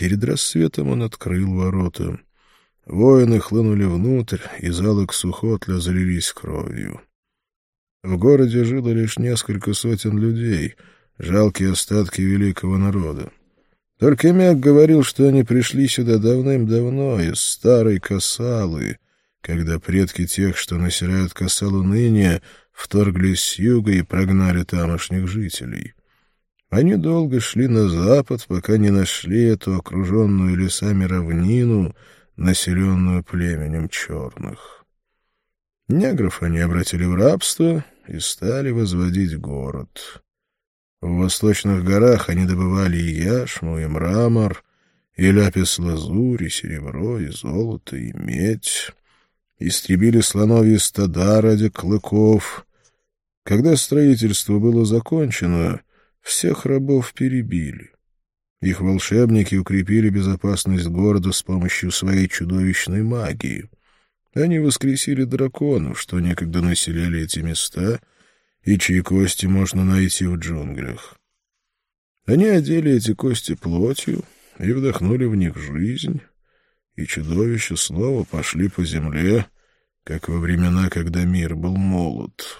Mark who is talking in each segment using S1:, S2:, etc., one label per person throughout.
S1: Перед рассветом он открыл ворота. Воины хлынули внутрь, и залы Ксухотля залились кровью. В городе жило лишь несколько сотен людей, жалкие остатки великого народа. Только Мег говорил, что они пришли сюда давным-давно, из старой Кассалы, когда предки тех, что населяют Кассалу ныне, вторглись с юга и прогнали тамошних жителей. Они долго шли на запад, пока не нашли эту окруженную лесами равнину, населенную племенем черных. Негров они обратили в рабство и стали возводить город. В восточных горах они добывали и яшму, и мрамор, и ляпис-лазурь, и серебро, и золото, и медь. Истребили слоновьи стада ради клыков. Когда строительство было закончено, всех рабов перебили. Их волшебники укрепили безопасность города с помощью своей чудовищной магии. Они воскресили драконов, что некогда населяли эти места, и чьи кости можно найти в джунглях. Они одели эти кости плотью и вдохнули в них жизнь, и чудовища снова пошли по земле, как во времена, когда мир был молод.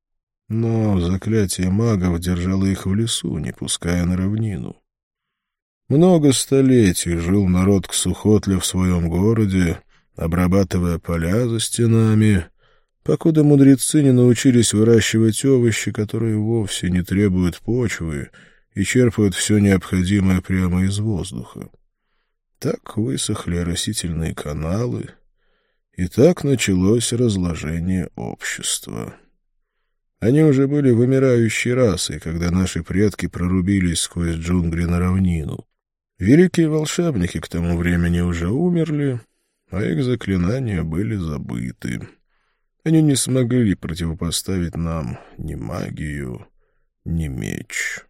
S1: Но заклятие магов держало их в лесу, не пуская на равнину. Много столетий жил народ Ксухотля в своем городе, обрабатывая поля за стенами, покуда мудрецы не научились выращивать овощи, которые вовсе не требуют почвы и черпают все необходимое прямо из воздуха. Так высохли растительные каналы, и так началось разложение общества. Они уже были вымирающей расой, когда наши предки прорубились сквозь джунгли на равнину. Великие волшебники к тому времени уже умерли, а их заклинания были забыты. Они не смогли противопоставить нам ни магию, ни меч.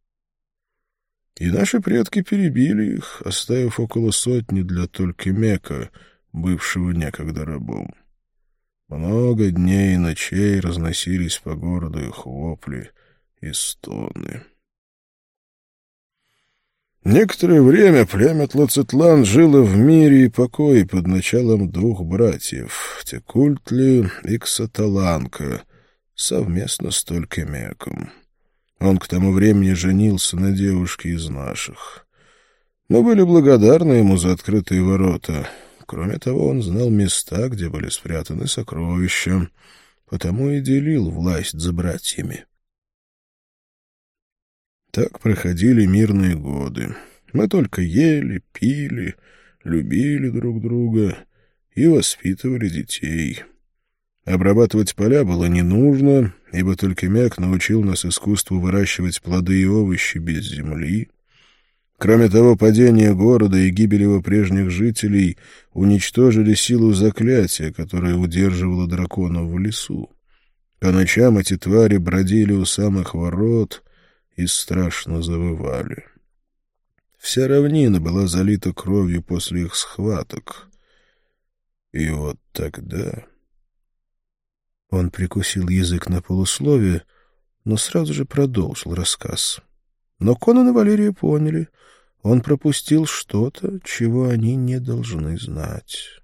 S1: И наши предки перебили их, оставив около 100 для Толькемека, бывшего некогда рабом. Много дней и ночей разносились по городу их вопли и стоны. Некоторое время племя Тлацетлан жило в мире и покое под началом 2 братьев — Текультли и Ксаталанка, совместно с Толькемеком. Он к тому времени женился на девушке из наших. Мы были благодарны ему за открытые ворота. Кроме того, он знал места, где были спрятаны сокровища, потому и делил власть за братьями. Так проходили мирные годы. Мы только ели, пили, любили друг друга и воспитывали детей. Обрабатывать поля было не нужно, ибо Толькемек научил нас искусству выращивать плоды и овощи без земли. Кроме того, падение города и гибель его прежних жителей уничтожили силу заклятия, которое удерживало драконов в лесу. По ночам эти твари бродили у самых ворот и страшно завывали. Вся равнина была залита кровью после их схваток. И вот тогда... Он прикусил язык на полусловие, но сразу же продолжил рассказ. Но Конан и Валерия поняли, он пропустил что-то, чего они не должны знать.